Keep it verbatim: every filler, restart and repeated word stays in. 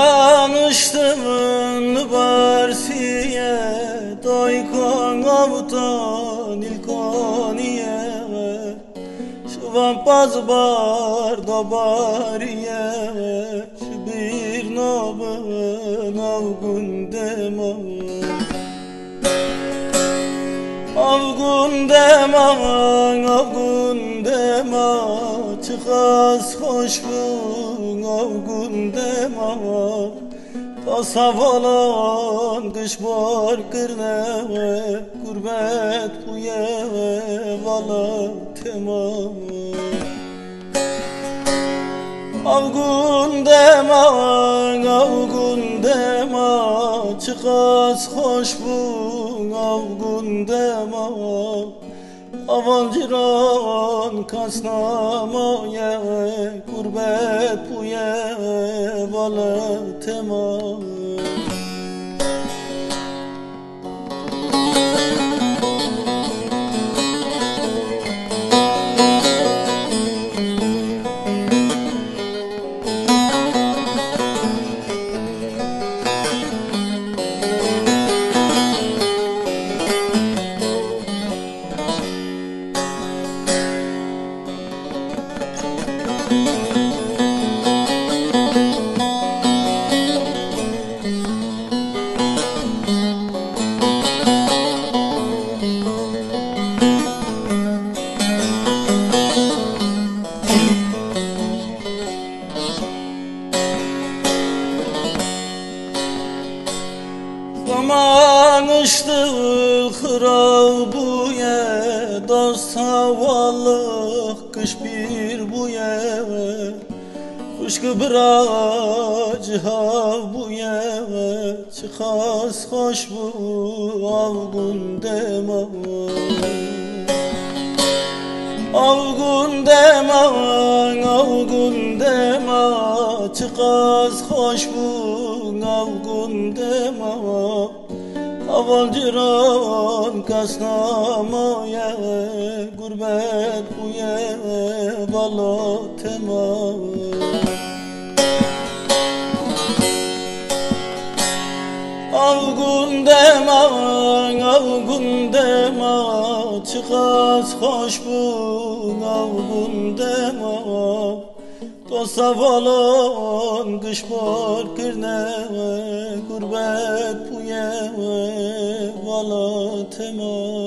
Zamanıştımın barsiye Doykon avutan ilkoniye Şuvan pazbar dobariye Bir nobın avgun demavın Avgun demavın, avgun demavın Çıkas hoşbun avgun demavın Tasavalan kış var kırneve Gurbet bu yeve vala temavın Avgun demavın, avgun demavın Çıkas hoşbun avgun demavın Avancıran kasnamaya Gurbet bu yeve vala temavın Zamanıştır kırav buye Dost havallık kış bir buye Kuşku bıracı hav buye Çıkas hoş bu avgun demavın Avgun demavın, avgun dema Çıkas hoş bu avgun dema Avancıran kasnamaya Gurbet bu yeve vala temavın Avgun demavın, avgun dema Çıkas hoş bu avgun dema Dosta valon kış var kırneve Gurbet bu yeve vala temavın